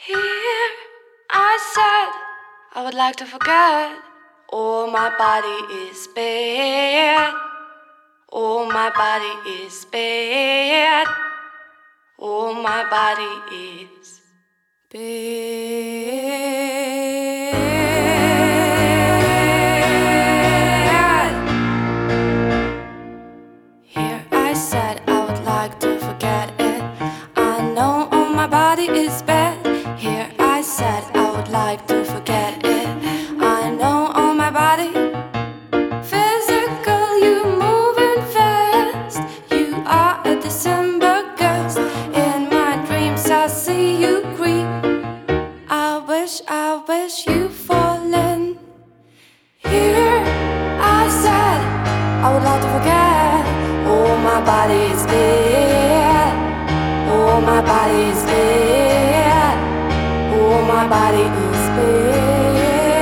Here, I said I would like to forget. Oh, my body is bad. Oh, my body is bad. Oh, my body is bad. Here, I said I would like to forget it. I know, oh, my body is bad. Here, I said I would like to forget it. I know, oh, my body. Physical, you moving fast. You are a December ghost. In my dreams, I see you creep. I wish you fallen. Here, I said I would like to forget. Oh, my body is bad. Oh, my body is bad. Oh, my body is bad.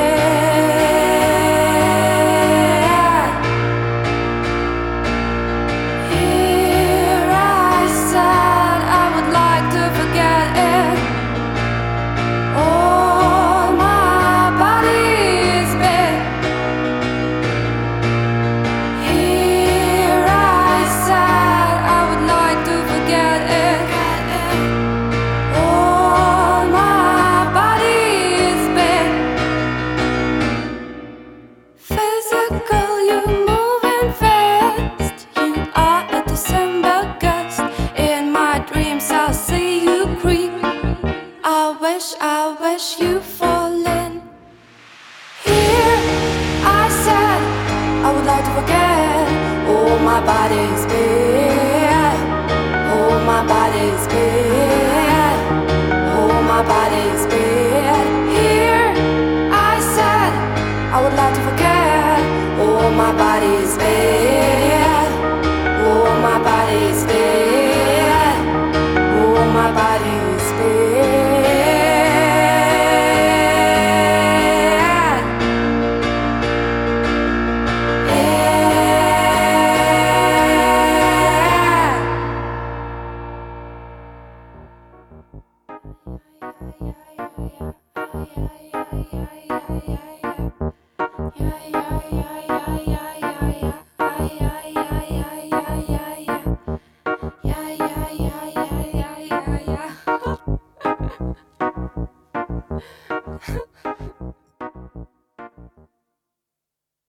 Here, I said I would like to forget it. Oh, my body is bad. Here, I said I would like to forget it. Oh, my body is bad. Physical, you moving fast. You are a December gust. In my dreams, I see you creep. I wish you fall.